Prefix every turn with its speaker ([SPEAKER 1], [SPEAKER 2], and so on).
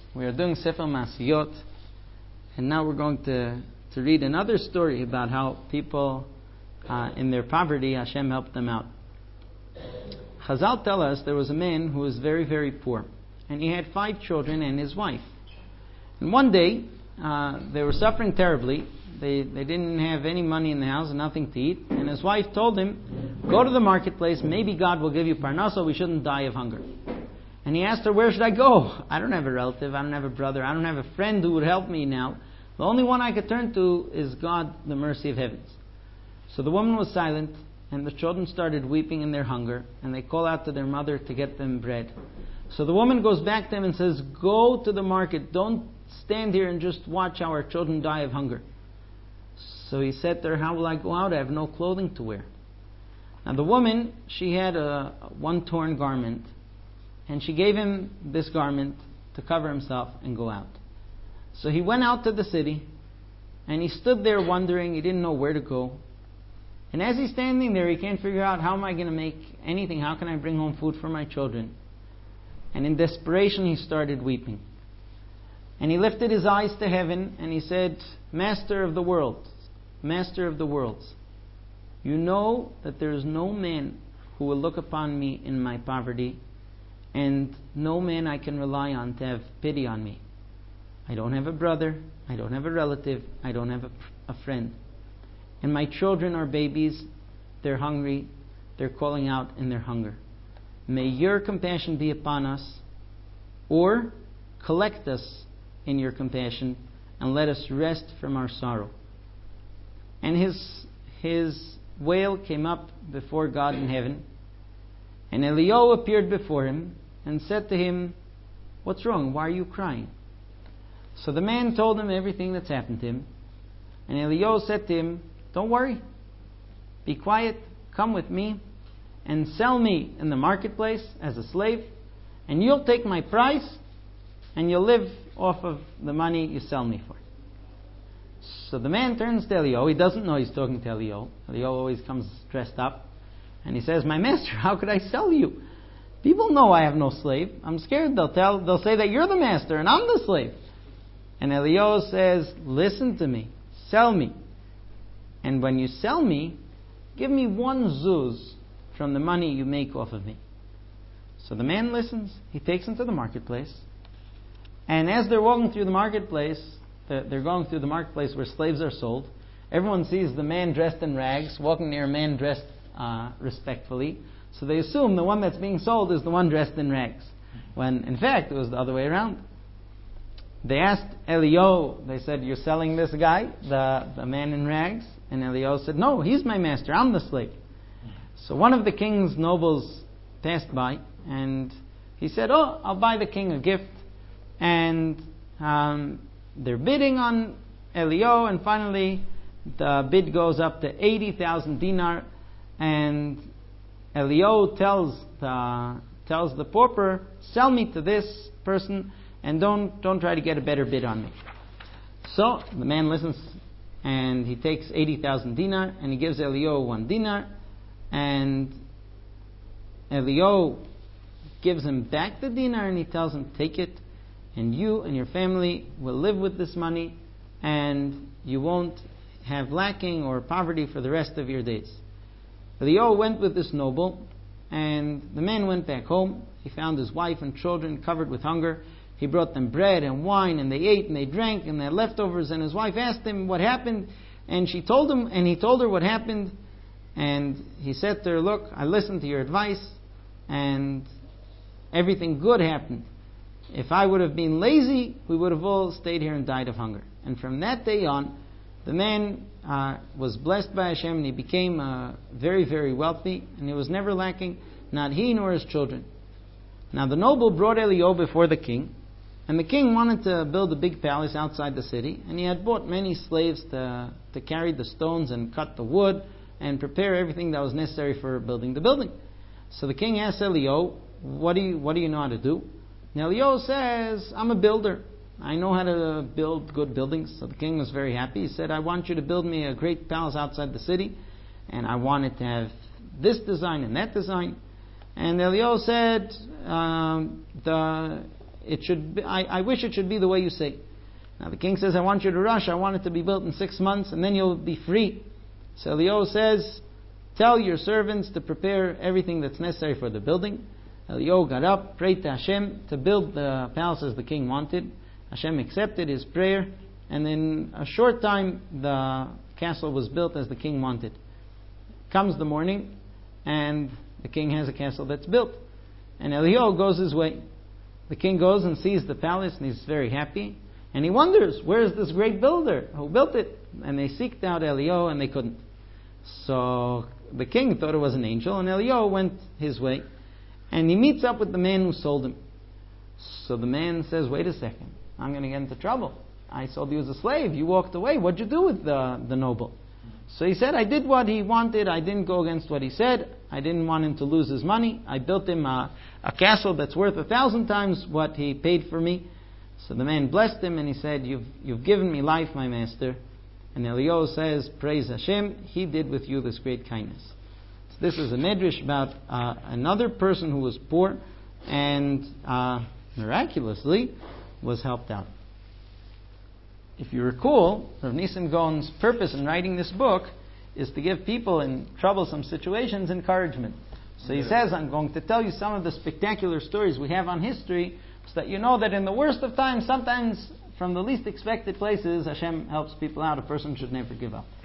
[SPEAKER 1] We are doing Sefer Masiyot, and now we're going to read another story about how people in their poverty, Hashem helped them out. Chazal tell us there was a man who was very, very poor, and he had 5 children and his wife. And one day, they were suffering terribly. They didn't have any money in the house, nothing to eat, and his wife told him, go to the marketplace, maybe God will give you parnasa, we shouldn't die of hunger. And he asked her, where should I go? I don't have a relative, I don't have a brother, I don't have a friend who would help me now. The only one I could turn to is God, the mercy of heavens. So the woman was silent, and the children started weeping in their hunger, and they call out to their mother to get them bread. So the woman goes back to them and says, go to the market, don't stand here and just watch our children die of hunger. So he said to her, how will I go out? I have no clothing to wear. Now the woman, she had one torn garment, and she gave him this garment to cover himself and go out. So he went out to the city, and he stood there wondering, he didn't know where to go. And as he's standing there, he can't figure out, how am I going to make anything? How can I bring home food for my children? And in desperation, he started weeping. And he lifted his eyes to heaven, and he said, Master of the world, Master of the worlds, you know that there is no man who will look upon me in my poverty, and no man I can rely on to have pity on me. I don't have a brother, I don't have a relative, I don't have a friend. And my children are babies, they're hungry, they're calling out in their hunger. May your compassion be upon us, or collect us in your compassion, and let us rest from our sorrow. And his wail came up before God in heaven, and Eliyahu appeared before him and said to him, what's wrong? Why are you crying? So the man told him everything that's happened to him. And Eliyahu said to him, don't worry. Be quiet. Come with me and sell me in the marketplace as a slave. And you'll take my price and you'll live off of the money you sell me for. So the man turns to Eliyahu. He doesn't know he's talking to Eliyahu. Eliyahu always comes dressed up. And he says, my master, how could I sell you? People know I have no slave. I'm scared. They'll say that you're the master and I'm the slave. And Eliyahu says, listen to me. Sell me. And when you sell me, give me 1 zuz from the money you make off of me. So the man listens. He takes him to the marketplace. And as they're walking through the marketplace, they're going through the marketplace where slaves are sold. Everyone sees the man dressed in rags walking near a man dressed respectfully. So they assume the one that's being sold is the one dressed in rags. When in fact it was the other way around. They asked Eliyahu, they said, you're selling this guy, the man in rags? And Eliyahu said, no, he's my master, I'm the slave. So one of the king's nobles passed by, and he said, oh, I'll buy the king a gift. And they're bidding on Eliyahu, and finally the bid goes up to 80,000 dinar, and Eliyahu tells the pauper, sell me to this person, and don't try to get a better bid on me. So the man listens, and he takes 80,000 dinar, and he gives Eliyahu 1 dinar, and Eliyahu gives him back the dinar, and he tells him, take it, and you and your family will live with this money, and you won't have lacking or poverty for the rest of your days. Eliyahu went with this noble, and the man went back home. He found his wife and children covered with hunger. He brought them bread and wine, and they ate and they drank, and they had leftovers. And his wife asked him what happened, and she told him, and he told her what happened. And he said to her, look, I listened to your advice, and everything good happened. If I would have been lazy, we would have all stayed here and died of hunger. And from that day on, the man was blessed by Hashem, and he became very, very wealthy, and he was never lacking, not he nor his children. Now the noble brought Eliyahu before the king, and the king wanted to build a big palace outside the city, and he had bought many slaves to carry the stones and cut the wood and prepare everything that was necessary for building the building. So the king asked Eliyahu, what do you know how to do? And Eliyahu says, I'm a builder. I know how to build good buildings. So the king was very happy. He said, I want you to build me a great palace outside the city, and I want it to have this design and that design. And Eliyahu said, I wish it should be the way you say. Now the king says, I want you to rush. I want it to be built in 6 months, and then you'll be free. So Eliyahu says, tell your servants to prepare everything that's necessary for the building. Eliyahu got up, prayed to Hashem to build the palace as the king wanted. Hashem accepted his prayer, and in a short time the castle was built as the king wanted. Comes the morning, and the king has a castle that's built. And Eliyahu goes his way. The king goes and sees the palace, and he's very happy. And he wonders, where is this great builder? Who built it? And they seeked out Eliyahu, and they couldn't. So the king thought it was an angel, and Eliyahu went his way. And he meets up with the man who sold him. So the man says, wait a second, I'm going to get into trouble. I sold you as a slave. You walked away. What'd you do with the noble? So he said, I did what he wanted. I didn't go against what he said. I didn't want him to lose his money. I built him a castle that's worth 1,000 times what he paid for me. So the man blessed him, and he said, you've given me life, my master. And Eliyahu says, praise Hashem, he did with you this great kindness. So this is a medrash about another person who was poor and miraculously was helped out. If you recall, Rav Nissim Gaon's purpose in writing this book is to give people in troublesome situations encouragement. So he says, I'm going to tell you some of the spectacular stories we have on history, so that you know that in the worst of times, sometimes from the least expected places, Hashem helps people out. A person should never give up.